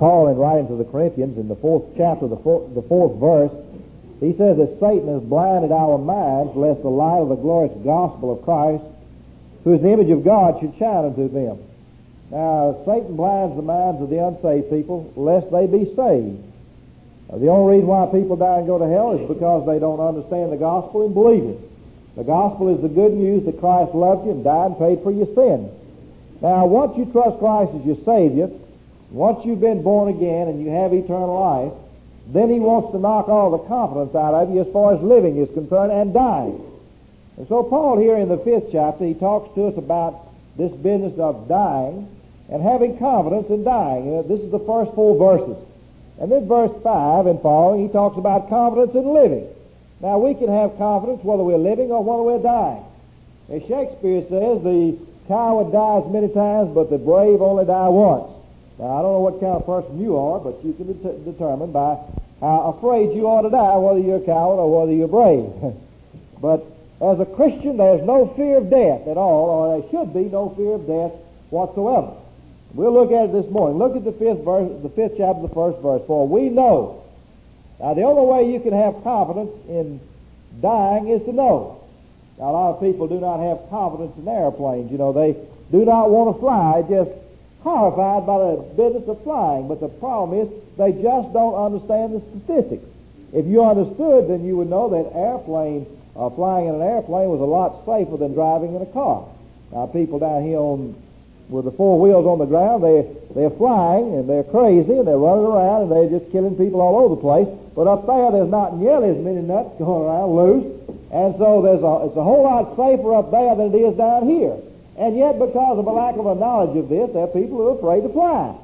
Paul, in writing to the Corinthians, in the 4th chapter, the 4th verse, he says that Satan has blinded our minds, lest the light of the glorious gospel of Christ, who is the image of God, should shine unto them. Now, Satan blinds the minds of the unsaved people, lest they be saved. The only reason why people die and go to hell is because they don't understand the gospel and believe it. The gospel is the good news that Christ loved you and died and paid for your sins. Now, once you trust Christ as your Savior, once you've been born again and you have eternal life, then He wants to knock all the confidence out of you as far as living is concerned and dying. And so Paul here in the 5th chapter, he talks to us about this business of dying and having confidence in dying. This is the first 4 verses. And then verse 5 and following, he talks about confidence in living. Now, we can have confidence whether we're living or whether we're dying. As Shakespeare says, the coward dies many times, but the brave only die once. Now, I don't know what kind of person you are, but you can determine by how afraid you ought to die, whether you're a coward or whether you're brave. But as a Christian, there's no fear of death at all, or there should be no fear of death whatsoever. We'll look at it this morning. Look at the 5th verse, the 5th chapter, the 1st verse. For we know. Now, the only way you can have confidence in dying is to know. Now, a lot of people do not have confidence in airplanes. You know, they do not want to fly, just horrified by the business of flying. But the problem is they just don't understand the statistics. If you understood, then you would know that flying in an airplane was a lot safer than driving in a car. Now, people down here with the 4 wheels on the ground, they're flying and they're crazy and they're running around and they're just killing people all over the place. But up there's not nearly as many nuts going around loose, and so it's a whole lot safer up there than it is down here. And yet, because of a lack of a knowledge of this, there are people who are afraid to fly.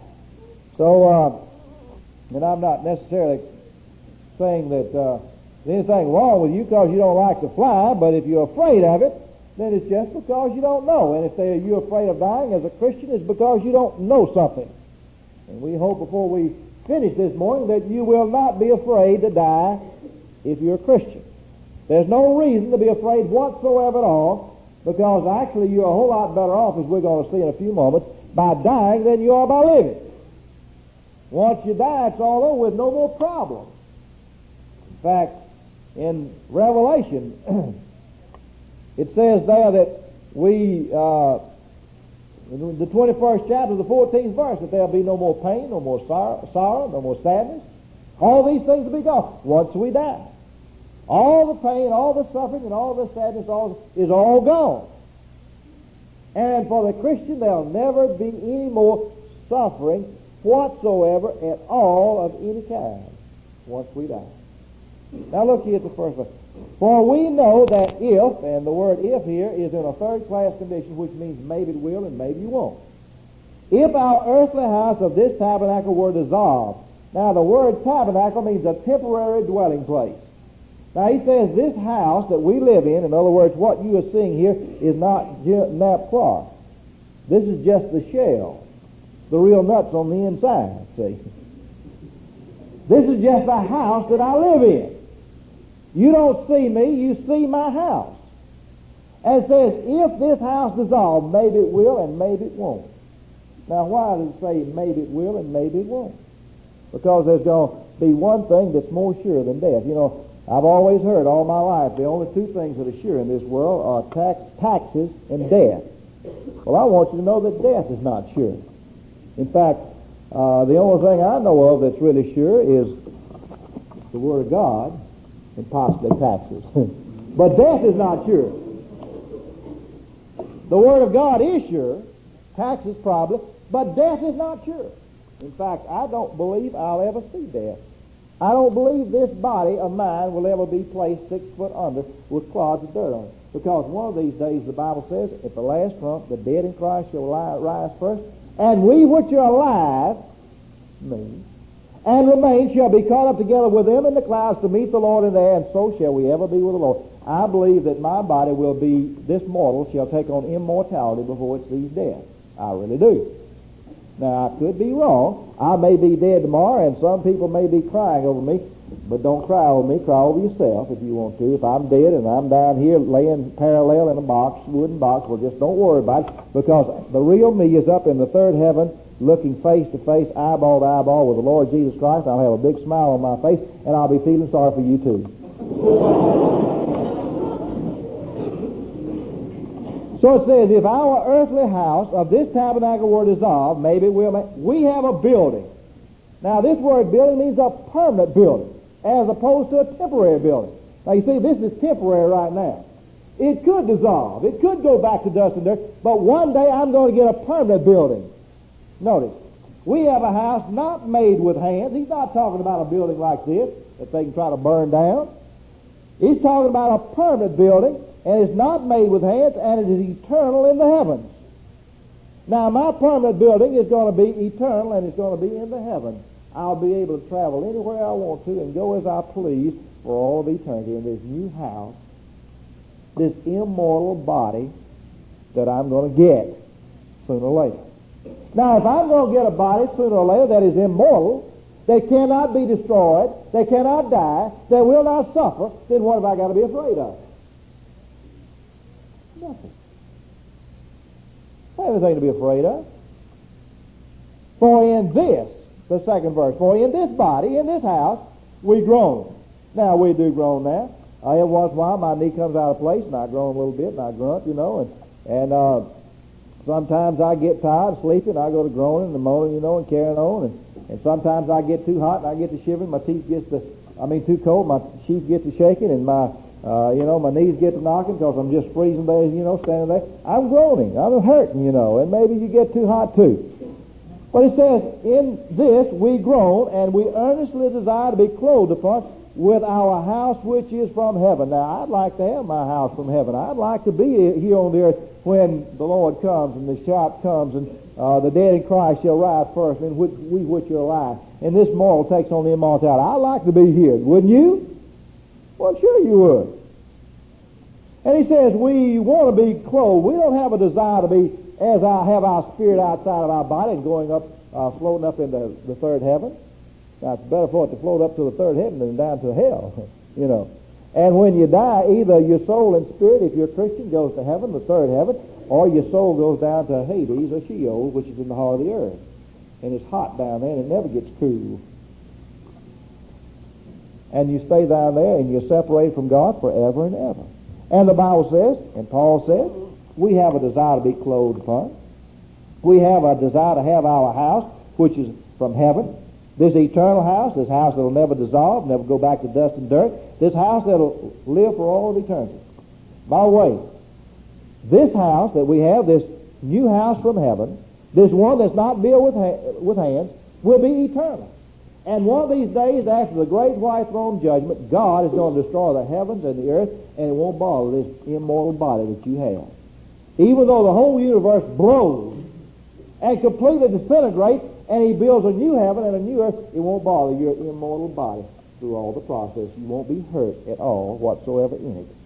So, and I'm not necessarily saying that there's anything wrong with you because you don't like to fly, but if you're afraid of it, then it's just because you don't know. And if you're afraid of dying as a Christian, it's because you don't know something. And we hope before we finish this morning that you will not be afraid to die if you're a Christian. There's no reason to be afraid whatsoever at all, because actually you're a whole lot better off, as we're going to see in a few moments, by dying than you are by living. Once you die, it's all over with, no more problems. In fact, in Revelation, it says there that in the 21st chapter, the 14th verse, that there'll be no more pain, no more sorrow, no more sadness. All these things will be gone once we die. All the pain, all the suffering, and all the sadness is all gone. And for the Christian, there'll never be any more suffering whatsoever at all of any kind once we die. Now look here at the first verse. For we know that if, and the word if here is in a third-class condition, which means maybe it will and maybe you won't. If our earthly house of this tabernacle were dissolved. Now the word tabernacle means a temporary dwelling place. Now he says this house that we live in other words, what you are seeing here is not napcloth. This is just the shell. The real nuts on the inside, see. This is just the house that I live in. You don't see me, you see my house. And it says, if this house dissolve, maybe it will and maybe it won't. Now, why does it say maybe it will and maybe it won't? Because there's going to be one thing that's more sure than death. You know, I've always heard all my life the only 2 things that are sure in this world are taxes and death. Well, I want you to know that death is not sure. In fact, the only thing I know of that's really sure is the Word of God and possibly taxes. But death is not sure. The Word of God is sure, taxes probably, but death is not sure. In fact, I don't believe I'll ever see death. I don't believe this body of mine will ever be placed 6 foot under with clods of dirt on it. Because one of these days, the Bible says, at the last trump, the dead in Christ shall rise first, and we which are alive, me, and remain shall be caught up together with them in the clouds to meet the Lord in the air, and so shall we ever be with the Lord. I believe that my body will be, this mortal shall take on immortality before it sees death. I really do. Now, I could be wrong. I may be dead tomorrow, and some people may be crying over me, but don't cry over me. Cry over yourself if you want to. If I'm dead and I'm down here laying parallel in a box, wooden box, well, just don't worry about it, because the real me is up in the third heaven looking face to face, eyeball to eyeball with the Lord Jesus Christ. I'll have a big smile on my face, and I'll be feeling sorry for you too. So it says, if our earthly house of this tabernacle were dissolved, maybe we have a building. Now, this word building means a permanent building, as opposed to a temporary building. Now, you see, this is temporary right now. It could dissolve. It could go back to dust and dirt, but one day I'm going to get a permanent building. Notice, we have a house not made with hands. He's not talking about a building like this that they can try to burn down. He's talking about a permanent building, and it's not made with hands, and it is eternal in the heavens. Now, my permanent building is going to be eternal, and it's going to be in the heavens. I'll be able to travel anywhere I want to and go as I please for all of eternity in this new house, this immortal body that I'm going to get sooner or later. Now, if I'm going to get a body sooner or later that is immortal, that cannot be destroyed, that cannot die, that will not suffer, then what have I got to be afraid of? Nothing. I have anything to be afraid of. For in this, the second verse, for in this body, in this house, we groan. Now, we do groan now. Every once in a while, my knee comes out of place, and I groan a little bit, and I grunt, and sometimes I get tired, sleepy, and I go to groaning and moaning, and carrying on, and sometimes I get too hot, and I get to shivering, my teeth gets to, too cold, my teeth get to shaking, and my knees get to knocking because I'm just freezing there, standing there. I'm groaning, I'm hurting, and maybe you get too hot too. But it says, in this we groan, and we earnestly desire to be clothed upon with our house which is from heaven. Now, I'd like to have my house from heaven. I'd like to be here on the earth when the Lord comes and the shout comes and the dead in Christ shall rise first, and we which are alive. And this mortal takes on the immortality. I'd like to be here. Wouldn't you? Well, sure you would. And he says we want to be clothed. We don't have a desire to be, as I have our spirit outside of our body and going up, floating up into the third heaven. Now, it's better for it to float up to the third heaven than down to hell, And when you die, either your soul and spirit, if you're a Christian, goes to heaven, the third heaven, or your soul goes down to Hades or Sheol, which is in the heart of the earth. And it's hot down there, and it never gets cool. And you stay down there, and you're separated from God forever and ever. And the Bible says, and Paul says, we have a desire to be clothed upon. We have a desire to have our house, which is from heaven. This eternal house, this house that will never dissolve, never go back to dust and dirt, this house that will live for all of eternity. By the way, this house that we have, this new house from heaven, this one that's not built with hands, will be eternal. And one of these days, after the great white throne judgment, God is going to destroy the heavens and the earth, and it won't bother this immortal body that you have. Even though the whole universe blows and completely disintegrates, and he builds a new heaven and a new earth, it won't bother your immortal body through all the process. You won't be hurt at all whatsoever in it.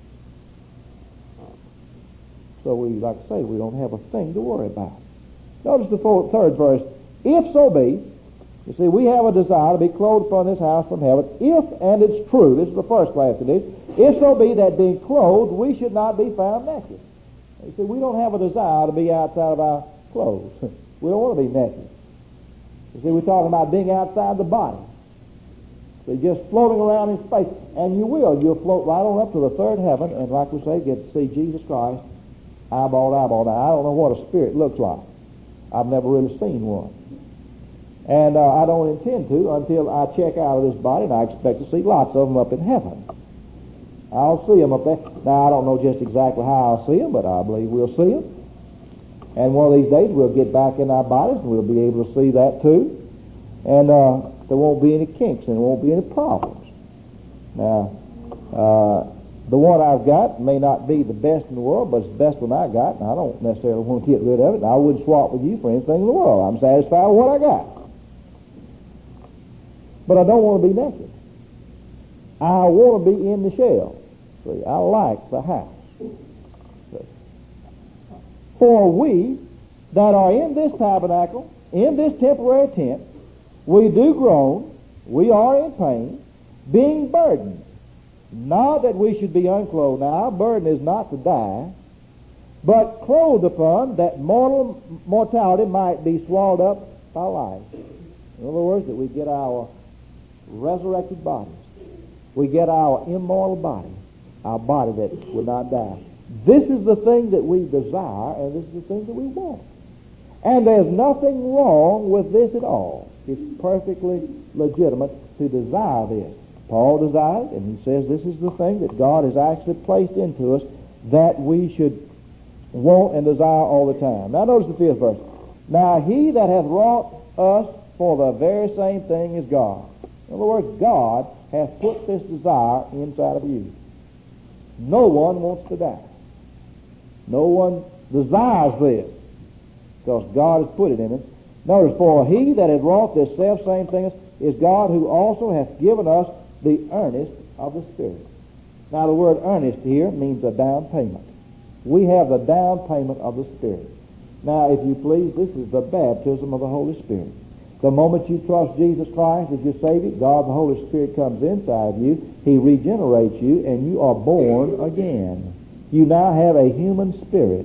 So we, like I say, we don't have a thing to worry about. Notice the third verse. If so be, you see, we have a desire to be clothed upon this house from heaven, if, and it's true, this is the first class of this, if so be that being clothed, we should not be found naked. You see, we don't have a desire to be outside of our clothes. We don't want to be naked. You see, we're talking about being outside the body. So just floating around in space. And you will. You'll float right on up to the third heaven, and like we say, get to see Jesus Christ eyeball to eyeball. Now, I don't know what a spirit looks like. I've never really seen one. And I don't intend to until I check out of this body, and I expect to see lots of them up in heaven. I'll see them up there. Now, I don't know just exactly how I'll see them, but I believe we'll see them. And one of these days we'll get back in our bodies and we'll be able to see that too. And there won't be any kinks and there won't be any problems. Now, the one I've got may not be the best in the world, but it's the best one I got, and I don't necessarily want to get rid of it. And I wouldn't swap with you for anything in the world. I'm satisfied with what I got. But I don't want to be naked. I want to be in the shell. See, I like the house. For we that are in this tabernacle, in this temporary tent, we do groan, we are in pain, being burdened. Not that we should be unclothed. Now, our burden is not to die, but clothed upon, that mortality might be swallowed up by life. In other words, that we get our resurrected bodies. We get our immortal body, our body that would not die. This is the thing that we desire, and this is the thing that we want. And there's nothing wrong with this at all. It's perfectly legitimate to desire this. Paul desired it, and he says this is the thing that God has actually placed into us that we should want and desire all the time. Now notice the 5th verse. Now he that hath wrought us for the very same thing is God. In other words, God has put this desire inside of you. No one wants to die. No one desires this, because God has put it in us. Notice, for he that hath wrought this self-same thing is God, who also hath given us the earnest of the Spirit. Now the word earnest here means a down payment. We have the down payment of the Spirit. Now, if you please, this is the baptism of the Holy Spirit. The moment you trust Jesus Christ as your Savior, God the Holy Spirit comes inside you. He regenerates you, and you are born again. You now have a human spirit.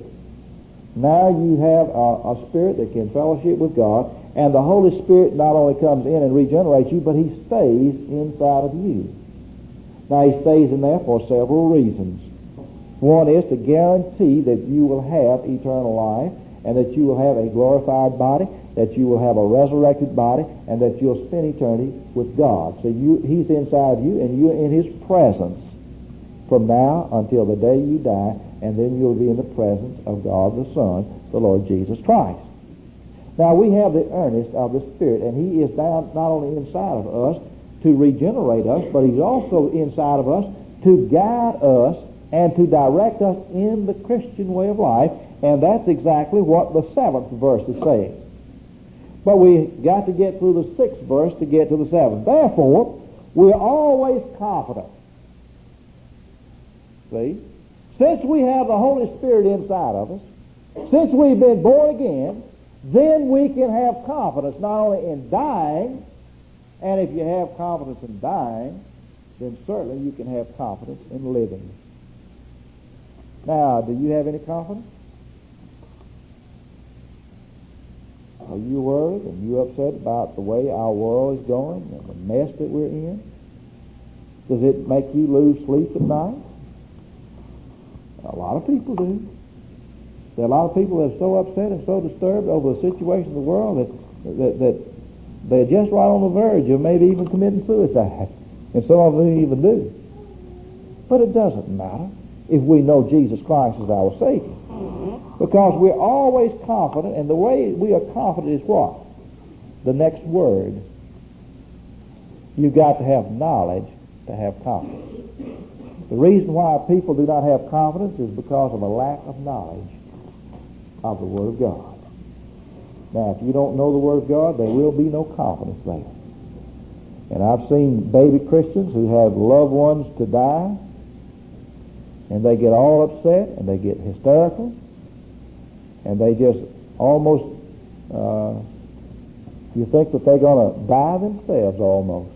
Now you have a spirit that can fellowship with God, and the Holy Spirit not only comes in and regenerates you, but He stays inside of you. Now He stays in there for several reasons. One is to guarantee that you will have eternal life, and that you will have a glorified body, that you will have a resurrected body, and that you'll spend eternity with God. So He's inside you, and you're in His presence from now until the day you die, and then you'll be in the presence of God the Son, the Lord Jesus Christ. Now we have the earnest of the Spirit, and He is down not only inside of us to regenerate us, but He's also inside of us to guide us and to direct us in the Christian way of life, and that's exactly what the 7th verse is saying. But we got to get through the 6th verse to get to the 7th. Therefore, we're always confident. See? Since we have the Holy Spirit inside of us, since we've been born again, then we can have confidence not only in dying, and if you have confidence in dying, then certainly you can have confidence in living. Now, do you have any confidence? Are you worried and you upset about the way our world is going and the mess that we're in? Does it make you lose sleep at night? A lot of people do. There are a lot of people that are so upset and so disturbed over the situation of the world that they're just right on the verge of maybe even committing suicide. And some of them even do. But it doesn't matter if we know Jesus Christ is our Savior. Because we're always confident, and the way we are confident is what? The next word. You've got to have knowledge to have confidence. The reason why people do not have confidence is because of a lack of knowledge of the Word of God. Now, if you don't know the Word of God, there will be no confidence there. And I've seen baby Christians who have loved ones to die, and they get all upset, and they get hysterical, and they just almost, you think that they're going to die themselves almost,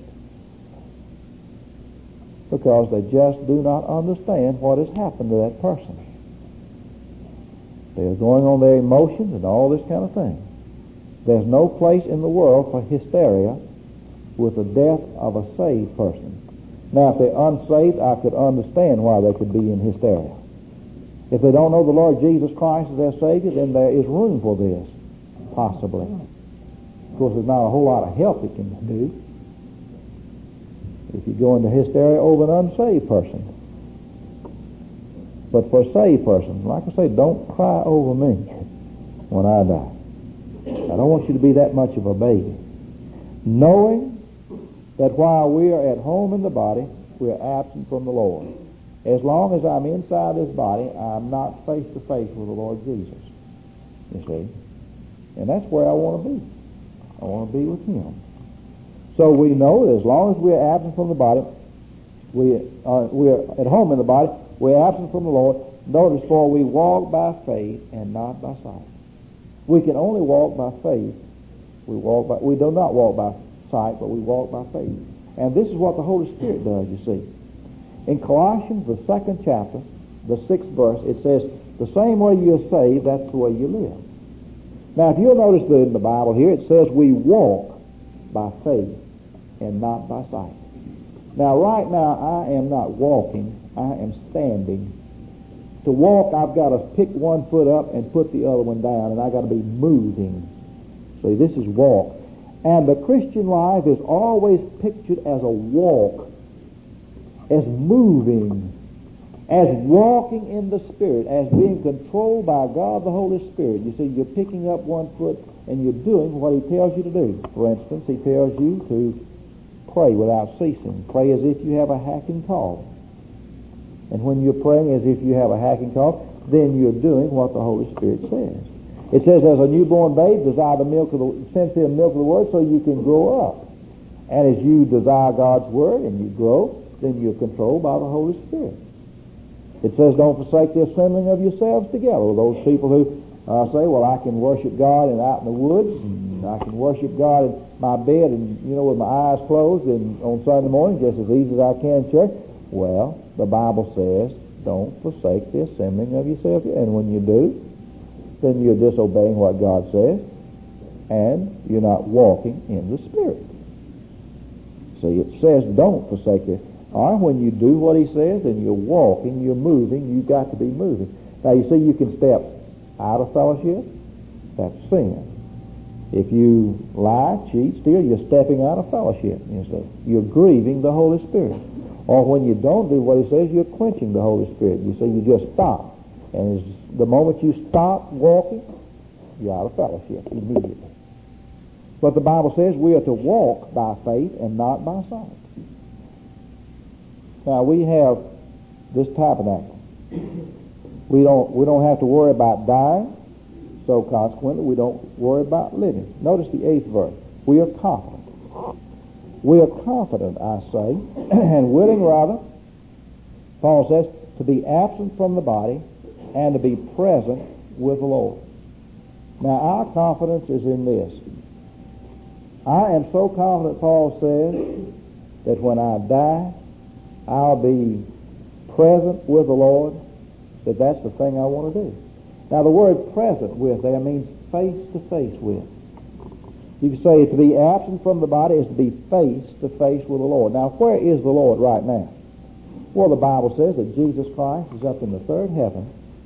because they just do not understand what has happened to that person. They're going on their emotions and all this kind of thing. There's no place in the world for hysteria with the death of a saved person. Now, if they're unsaved, I could understand why they could be in hysteria. If they don't know the Lord Jesus Christ as their Savior, then there is room for this, possibly. Of course, there's not a whole lot of help it can do if you go into hysteria over an unsaved person. But for a saved person, like I say, don't cry over me when I die. I don't want you to be that much of a baby. Knowing that while we are at home in the body, we are absent from the Lord. As long as I'm inside this body, I'm not face to face with the Lord Jesus. You see? And that's where I want to be. I want to be with Him. So we know that as long as we're absent from the body, we're at home in the body, we're absent from the Lord. Notice, for we walk by faith and not by sight. We can only walk by faith. We do not walk by sight, but we walk by faith. And this is what the Holy Spirit does, you see. In Colossians, the 2nd chapter, the 6th verse, it says, the same way you're saved, that's the way you live. Now, if you'll notice that in the Bible here, it says we walk by faith and not by sight. Now, right now, I am not walking. I am standing. To walk, I've got to pick one foot up and put the other one down, and I've got to be moving. See, this is walk. And the Christian life is always pictured as a walk, as moving, as walking in the Spirit, as being controlled by God the Holy Spirit. You see, you're picking up one foot and you're doing what He tells you to do. For instance, He tells you to pray without ceasing. Pray as if you have a hacking cough. And when you're praying as if you have a hacking cough, then you're doing what the Holy Spirit says. It says, as a newborn babe, desire the sincere milk of the Word so you can grow up. And as you desire God's Word and you grow, then you're controlled by the Holy Spirit. It says, don't forsake the assembling of yourselves together. Those people who say, well, I can worship God out in the woods, and I can worship God in my bed and, with my eyes closed and on Sunday morning just as easy as I can in church. Well, the Bible says, don't forsake the assembling of yourselves. And when you do, then you're disobeying what God says, and you're not walking in the Spirit. See, it says don't forsake it. Or when you do what He says, then you're walking, you're moving, you've got to be moving. Now, you see, you can step out of fellowship. That's sin. If you lie, cheat, steal, you're stepping out of fellowship, you see. You're grieving the Holy Spirit. Or when you don't do what He says, you're quenching the Holy Spirit. You see, you just stop. And the moment you stop walking, you're out of fellowship immediately. But the Bible says we are to walk by faith and not by sight. Now, we have this tabernacle. We don't have to worry about dying, so consequently we don't worry about living. Notice the 8th verse. We are confident. We are confident, I say, and willing rather, Paul says, to be absent from the body and to be present with the Lord. Now, our confidence is in this. I am so confident, Paul says, that when I die, I'll be present with the Lord, that's the thing I want to do. Now, the word present with there means face to face with. You can say to be absent from the body is to be face to face with the Lord. Now, where is the Lord right now? Well, the Bible says that Jesus Christ is up in the third heaven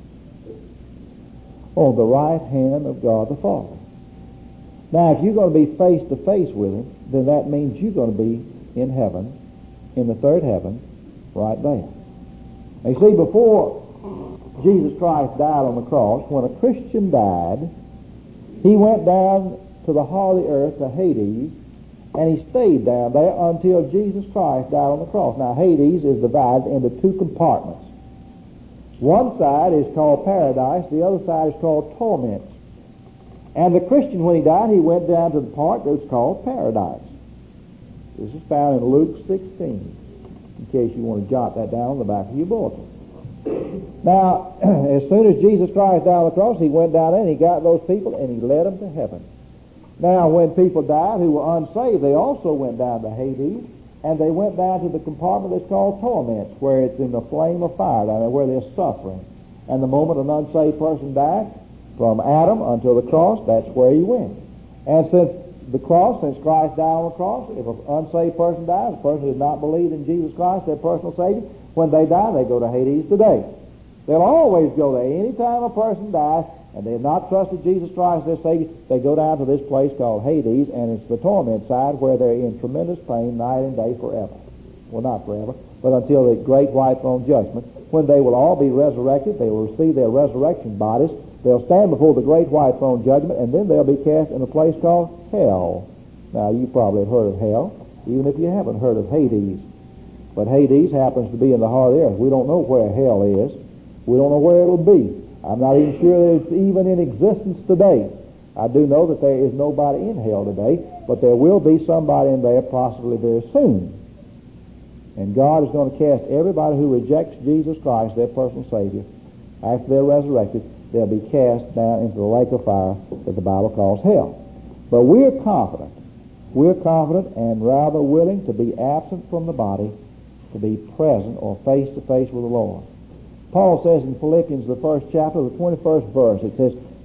on the right hand of God the Father. Now, if you're going to be face to face with Him, then that means you're going to be in heaven, in the third heaven, right there. Now, you see, before Jesus Christ died on the cross, when a Christian died, he went down to the heart of the earth, to Hades, and he stayed down there until Jesus Christ died on the cross. Now, Hades is divided into two compartments. One side is called paradise, the other side is called torment. And the Christian, when he died, he went down to the part that's called paradise. This is found in Luke 16, in case you want to jot that down on the back of your bulletin. Now, as soon as Jesus Christ died on the cross, he went down there and he got those people and he led them to heaven. Now, when people died who were unsaved, they also went down to Hades, and they went down to the compartment that's called torments, where it's in the flame of fire down there, where they're suffering. And the moment an unsaved person died, from Adam until the cross, that's where he went. And since Christ died on the cross, if an unsaved person dies, a person who has not believed in Jesus Christ, their personal Savior, when they die, they go to Hades today. They'll always go there. Anytime a person dies, and they have not trusted Jesus Christ as their Savior, they go down to this place called Hades, and it's the torment side where they're in tremendous pain night and day forever. Well, not forever, but until the great white throne judgment, when they will all be resurrected. They will receive their resurrection bodies. They'll stand before the great white throne judgment, and then they'll be cast in a place called hell. Now, you probably have heard of hell, even if you haven't heard of Hades. But Hades happens to be in the heart of the earth. We don't know where hell is. We don't know where it'll be. I'm not even sure that it's even in existence today. I do know that there is nobody in hell today, but there will be somebody in there possibly very soon. And God is going to cast everybody who rejects Jesus Christ, their personal Savior, after they're resurrected. They'll be cast down into the lake of fire that the Bible calls hell. But we're confident. We're confident and rather willing to be absent from the body, to be present or face to face with the Lord. Paul says in Philippians, the 1st chapter, the 21st verse, it says,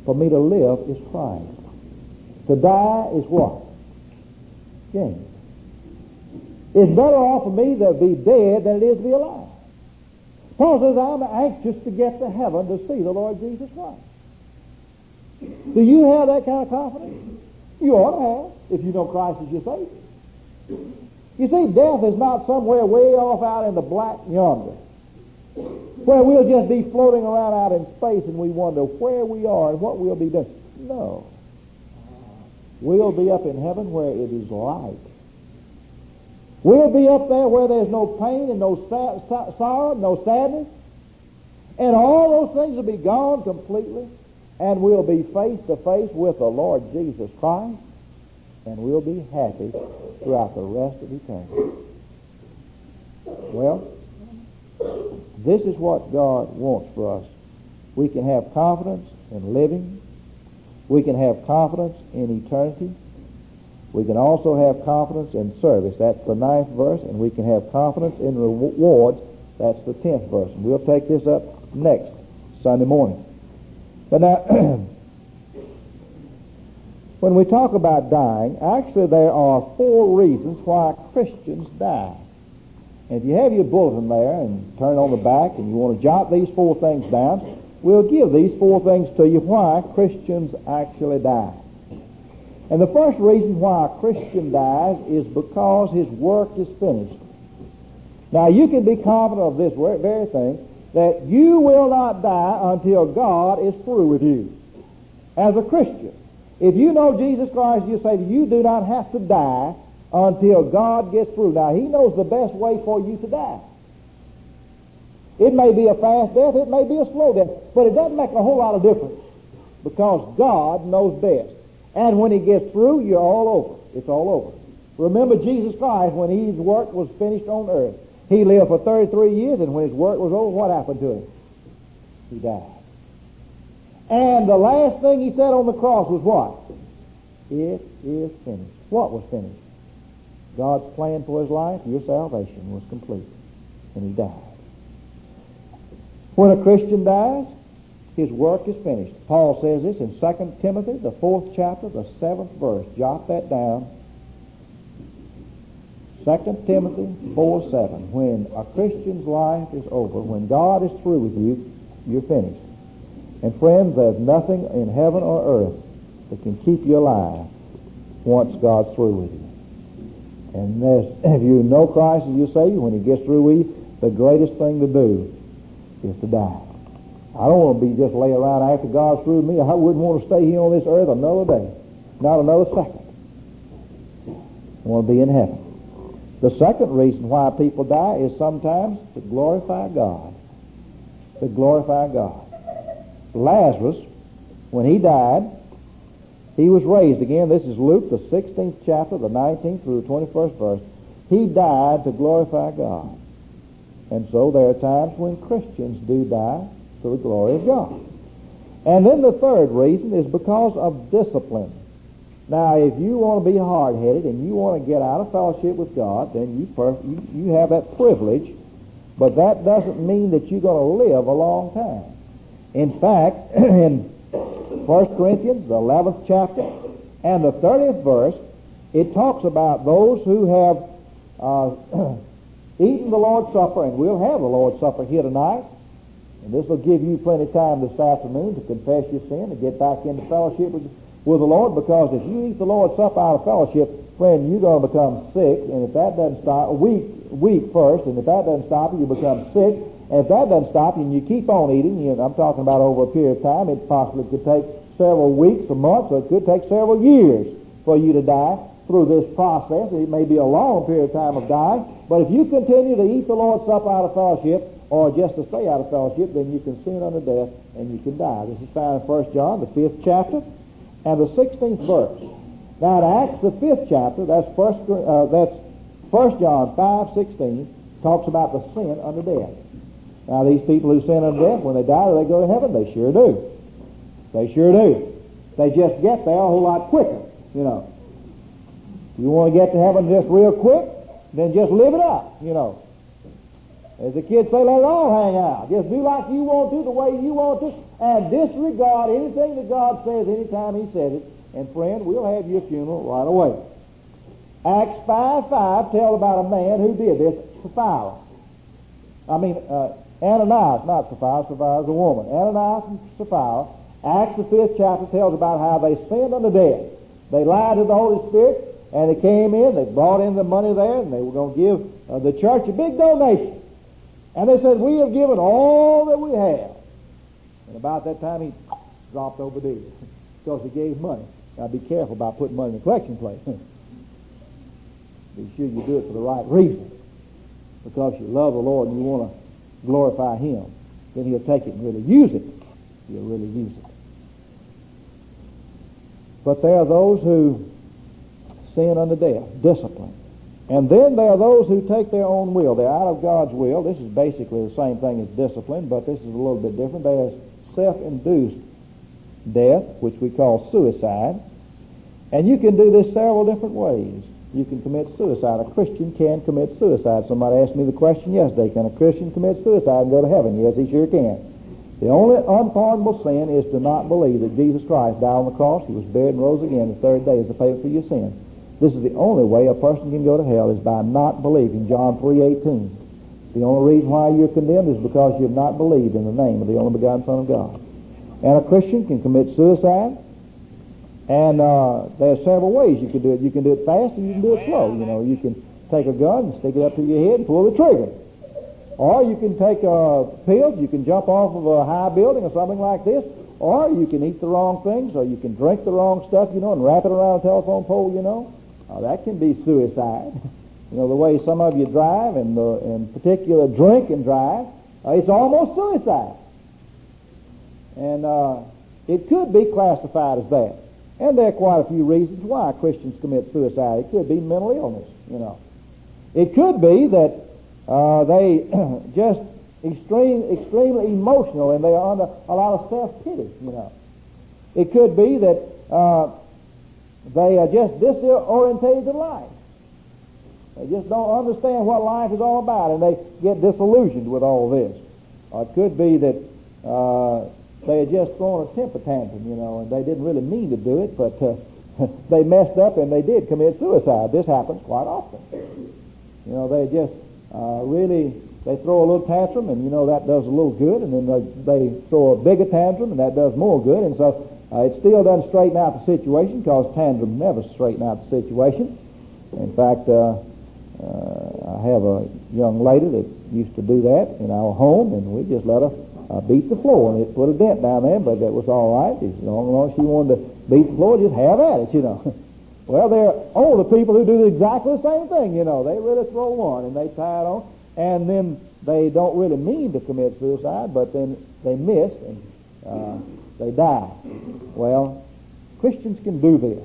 For me to live is Christ. To die is what? Gain. It's better off for me to be dead than it is to be alive. Paul says, I'm anxious to get to heaven to see the Lord Jesus Christ. Do you have that kind of confidence? You ought to have, if you know Christ as your Savior. You see, death is not somewhere way off out in the black yonder, where we'll just be floating around out in space and we wonder where we are and what we'll be doing. No. We'll be up in heaven where it is light. We'll be up there where there's no pain and no sorrow, no sadness. And all those things will be gone completely. And we'll be face to face with the Lord Jesus Christ. And we'll be happy throughout the rest of eternity. Well, this is what God wants for us. We can have confidence in living. We can have confidence in eternity. We can also have confidence in service. That's the 9th verse. And we can have confidence in rewards. That's the 10th verse. And we'll take this up next Sunday morning. But now, when we talk about dying, actually there are 4 reasons why Christians die. And if you have your bulletin there and turn on the back and you want to jot these 4 things down, we'll give these 4 things to you why Christians actually die. And the first reason why a Christian dies is because his work is finished. Now, you can be confident of this very thing, that you will not die until God is through with you. As a Christian, if you know Jesus Christ, you say you do not have to die until God gets through. Now, He knows the best way for you to die. It may be a fast death, it may be a slow death, but it doesn't make a whole lot of difference because God knows best. And when He gets through, you're all over. It's all over. Remember Jesus Christ, when His work was finished on earth, He lived for 33 years, and when His work was over, what happened to Him? He died. And the last thing He said on the cross was what? It is finished. What was finished? God's plan for His life, your salvation, was complete. And He died. When a Christian dies, his work is finished. Paul says this in 2 Timothy, the 4th chapter, the 7th verse. Jot that down. 2 Timothy 4:7. When a Christian's life is over, when God is through with you, you're finished. And friends, there's nothing in heaven or earth that can keep you alive once God's through with you. And if you know Christ as your Savior, when He gets through with you, the greatest thing to do is to die. I don't want to be just lay around after God's through with me. I wouldn't want to stay here on this earth another day, not another second. I want to be in heaven. The second reason why people die is sometimes to glorify God. To glorify God. Lazarus, when he died, he was raised again. This is Luke, the 16th chapter, the 19th through the 21st verse. He died to glorify God. And so there are times when Christians do die to the glory of God. And then the third reason is because of discipline. Now, if you want to be hard-headed and you want to get out of fellowship with God, then you have that privilege, but that doesn't mean that you're going to live a long time. In fact, in 1 Corinthians, the 11th chapter, and the 30th verse, it talks about those who have eaten the Lord's Supper, and we'll have the Lord's Supper here tonight. And this will give you plenty of time this afternoon to confess your sin and get back into fellowship with the Lord, because if you eat the Lord's Supper out of fellowship, friend, you're going to become sick, and if that doesn't stop, weak first, and if that doesn't stop you, you become sick, and if that doesn't stop you, and you keep on eating, I'm talking about over a period of time, it possibly could take several weeks, a month, or it could take several years for you to die through this process. It may be a long period of time of dying, but if you continue to eat the Lord's Supper out of fellowship, or just to stay out of fellowship, then you can sin unto death and you can die. This is found in 1 John, the 5th chapter, and the 16th verse. Now, in Acts, the 5th chapter, that's 1 John 5:16, talks about the sin unto death. Now, these people who sin unto death, when they die, do they go to heaven? They sure do. They sure do. They just get there a whole lot quicker, you know. You want to get to heaven just real quick, then just live it up, you know. As the kids say, let it all hang out. Just do like you want to, the way you want to, and disregard anything that God says anytime He says it. And friend, we'll have your funeral right away. Acts 5:5 tells about a man who did this, Sapphira. Ananias, not Sapphira. Sapphira's a woman. Ananias and Sapphira. Acts the 5th chapter tells about how they sinned unto death. They lied to the Holy Spirit, and they came in, they brought in the money there, and they were going to give the church a big donation. And they said, we have given all that we have. And about that time, he dropped over dead because he gave money. Now, be careful about putting money in the collection plate. Be sure you do it for the right reason. Because you love the Lord and you want to glorify Him. Then He'll take it and really use it. He'll really use it. But there are those who sin unto death, discipline. And then there are those who take their own will. They're out of God's will. This is basically the same thing as discipline, but this is a little bit different. There's self-induced death, which we call suicide. And you can do this several different ways. You can commit suicide. A Christian can commit suicide. Somebody asked me the question yesterday, can a Christian commit suicide and go to heaven? Yes, he sure can. The only unpardonable sin is to not believe that Jesus Christ died on the cross, He was buried and rose again the third day as the payment for your sin. This is the only way a person can go to hell, is by not believing. John 3:18. The only reason why you're condemned is because you have not believed in the name of the only begotten Son of God. And a Christian can commit suicide. And there are several ways you can do it. You can do it fast and you can do it slow. You know, you can take a gun and stick it up to your head and pull the trigger. Or you can take pills, you can jump off of a high building or something like this. Or you can eat the wrong things, or you can drink the wrong stuff, you know, and wrap it around a telephone pole, you know. That can be suicide. You know, the way some of you drive and in particular drink and drive, it's almost suicide. And it could be classified as that. And there are quite a few reasons why Christians commit suicide. It could be mental illness, you know. It could be that they just extremely emotional and they are under a lot of self-pity, you know. It could be that they are just disorientated to life. They just don't understand what life is all about, and they get disillusioned with all this. Or it could be that they had just thrown a temper tantrum, you know, and they didn't really mean to do it, but they messed up and they did commit suicide. This happens quite often. You know, they just they throw a little tantrum, and, you know, that does a little good, and then they throw a bigger tantrum, and that does more good, and so it still doesn't straighten out the situation, because tantrum never straighten out the situation. In fact, I have a young lady that used to do that in our home, and we just let her beat the floor, and it put a dent down there, but that was all right. As long as she wanted to beat the floor, just have at it, you know. Well, there are older people who do exactly the same thing, you know. They really throw one, and they tie it on, and then they don't really mean to commit suicide, but then they miss, and they die. Well, Christians can do this.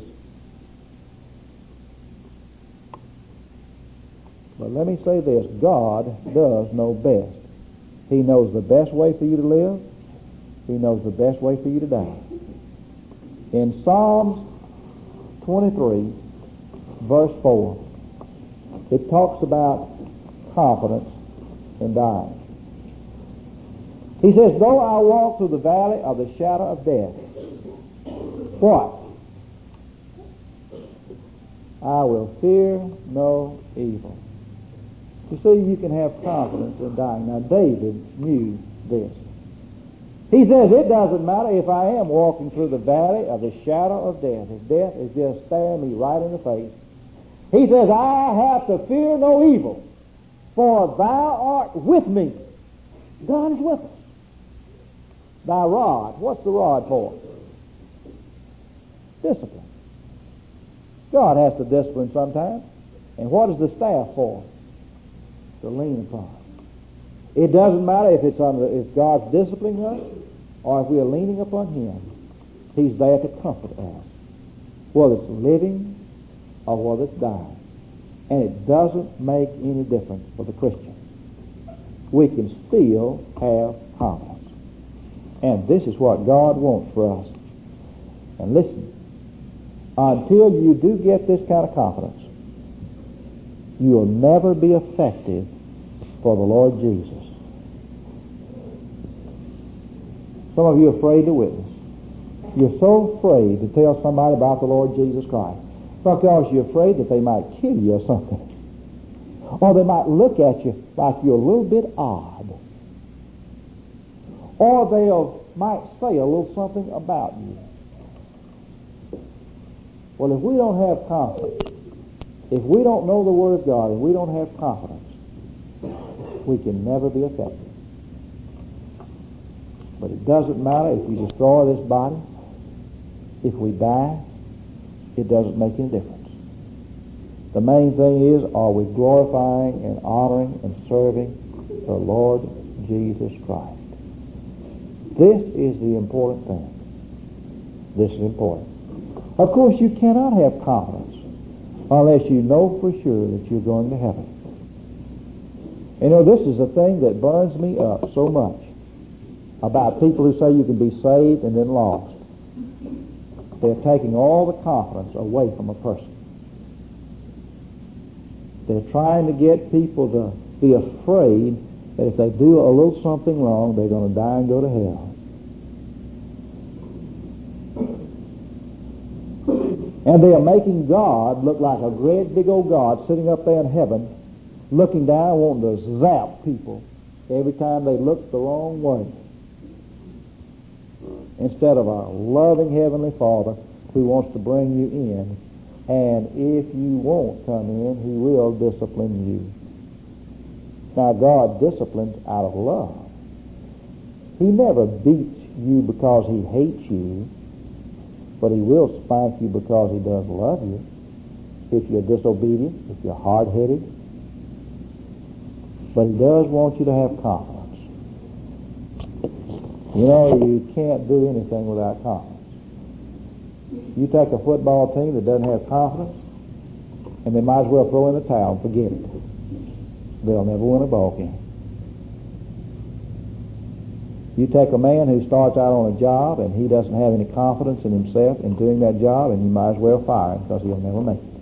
But let me say this, God does know best. He knows the best way for you to live. He knows the best way for you to die. In Psalms 23, verse 4, it talks about confidence in dying. He says, though I walk through the valley of the shadow of death, what? I will fear no evil. You see, you can have confidence in dying. Now, David knew this. He says, it doesn't matter if I am walking through the valley of the shadow of death. If death is just staring me right in the face. He says, I have to fear no evil, for thou art with me. God is with us. Thy rod. What's the rod for? Discipline. God has to discipline sometimes. And what is the staff for? To lean upon. It doesn't matter if God's disciplining us or if we are leaning upon Him. He's there to comfort us, whether it's living or whether it's dying. And it doesn't make any difference for the Christian. We can still have confidence. And this is what God wants for us. And listen, until you do get this kind of confidence, you will never be effective for the Lord Jesus. Some of you are afraid to witness. You're so afraid to tell somebody about the Lord Jesus Christ because you're afraid that they might kill you or something. Or they might look at you like you're a little bit odd. Or they might say a little something about you. Well, if we don't have confidence, if we don't know the Word of God and we don't have confidence, we can never be effective. But it doesn't matter if you destroy this body. If we die, it doesn't make any difference. The main thing is, are we glorifying and honoring and serving the Lord Jesus Christ? This is the important thing. This is important. Of course, you cannot have confidence unless you know for sure that you're going to heaven. You know, this is the thing that burns me up so much about people who say you can be saved and then lost. They're taking all the confidence away from a person. They're trying to get people to be afraid that if they do a little something wrong, they're going to die and go to hell. And they are making God look like a great big old God sitting up there in heaven, looking down, wanting to zap people every time they look the wrong way. Instead of a loving Heavenly Father who wants to bring you in, and if you won't come in, He will discipline you. Now, God disciplines out of love. He never beats you because He hates you, but He will spank you because He does love you. If you're disobedient, if you're hard-headed, but He does want you to have confidence. You know, you can't do anything without confidence. You take a football team that doesn't have confidence, and they might as well throw in the towel and forget it. They'll never win a ball game. You take a man who starts out on a job and he doesn't have any confidence in himself in doing that job, and you might as well fire him because he'll never make it.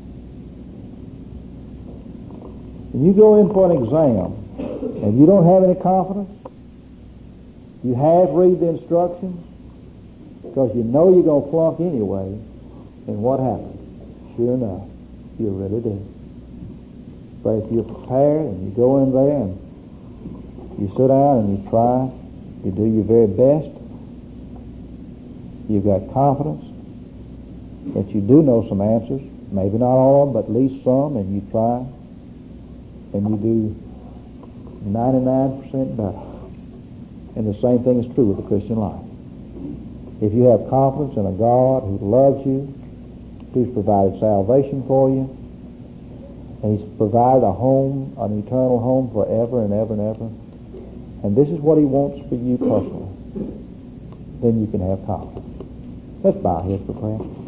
When you go in for an exam and you don't have any confidence, you half read the instructions because you know you're going to flunk anyway, and what happens? Sure enough, you're really dead. But if you're prepared and you go in there and you sit down and you try, you do your very best, you've got confidence that you do know some answers, maybe not all of them, but at least some, and you try, and you do 99% better. And the same thing is true with the Christian life. If you have confidence in a God who loves you, who's provided salvation for you, and He's provided a home, an eternal home forever and ever and ever, and this is what He wants for you personally, then you can have confidence. Let's bow our heads for prayer.